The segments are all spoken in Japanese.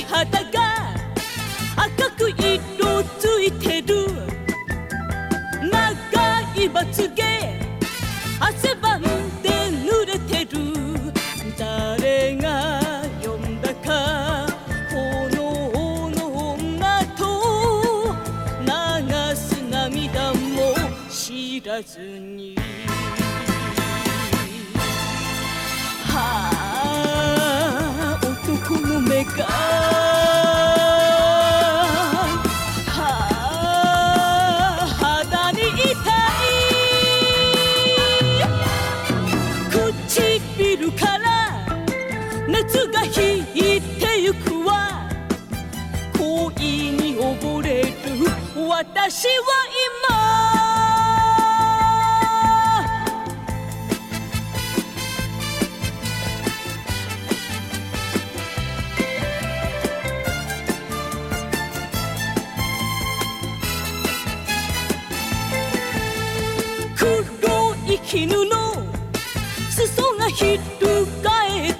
肌が赤く色ついてる。長いまつげ汗ばんで濡れてる。誰が呼んだか炎の女と流す涙も知らずに、はあ男の目が、はあ肌に痛い。唇から熱が引いてゆくわ。恋に溺れる私は今、黒い絹の裾が翻った。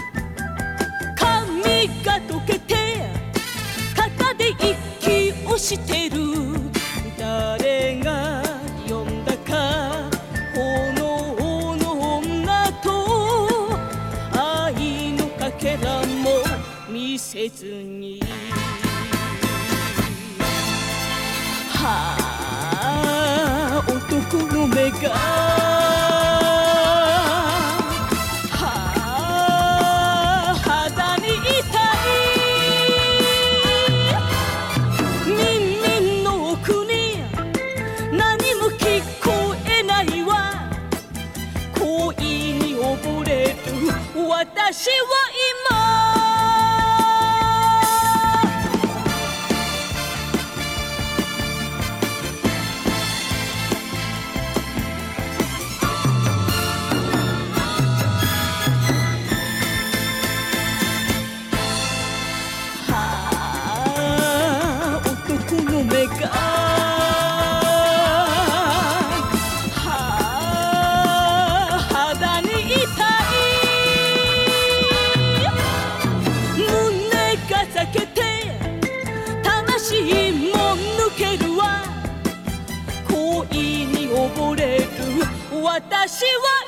髪が溶けて肩で息をしてる。誰が呼んだか炎の女と愛のかけらも見せずに、はあ男の目が、はあ肌に痛い。耳の奥に何も聞こえないわ。恋に溺れる私は今、目が、はあ肌に痛い。胸が裂けて魂も抜けるわ。恋に溺れる私は